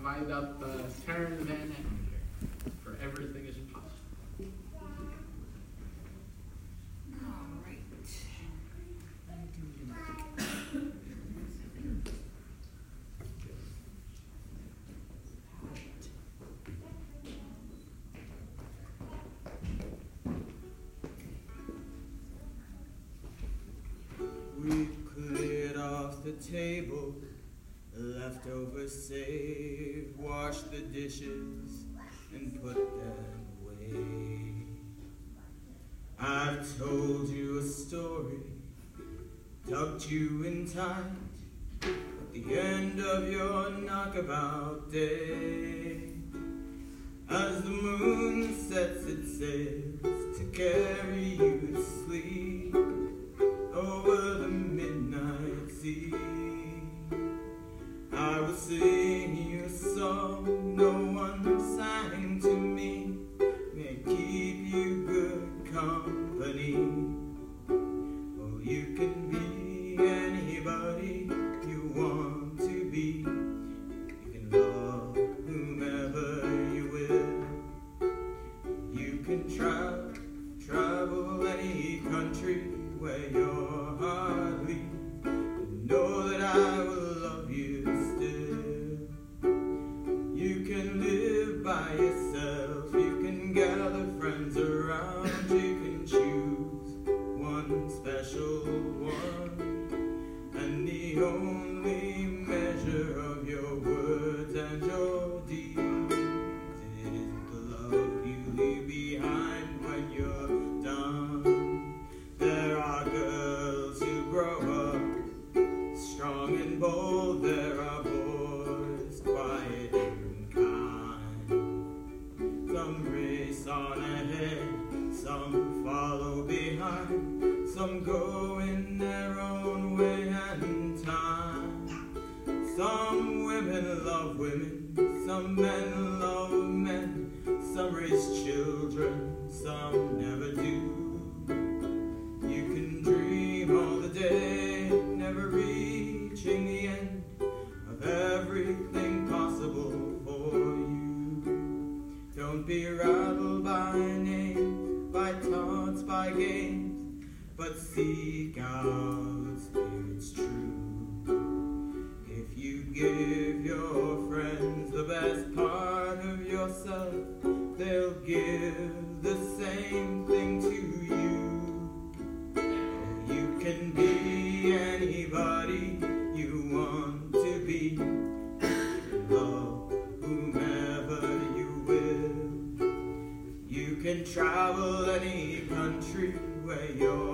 invite up Karen Van Etten for Everything is Possible. We cleared off the table, leftovers saved, washed the dishes and put them away. I've told you a story, tucked you in tight, at the end of your knockabout day. As the moon sets its sails to carry you to sleep over the midnight sea, I will sing you a song no one sang to me, may keep you good company. Oh, you can be anybody you want to be, you can love whomever you will. You can travel any country where your heart leads, and know that I will love you still. You can live by yourself, you can gather friends around, you can choose one special one, and the only measure of your words and your deeds is the love you leave behind when you're done. There are girls who grow up strong and bold, there are boys quiet and kind. Some race on ahead, some follow behind, some go in their own way and time. Some women love women, some men love men, some raise children, some never do. You can dream all the day, never reaching the end of everything possible for you. Don't be rattled by names, by taunts, by games, but seek out spirits true. If you give your friends the best part of yourself, they'll give the same thing to you. You can be anybody you want to be, love whomever you will. You can travel any country where you're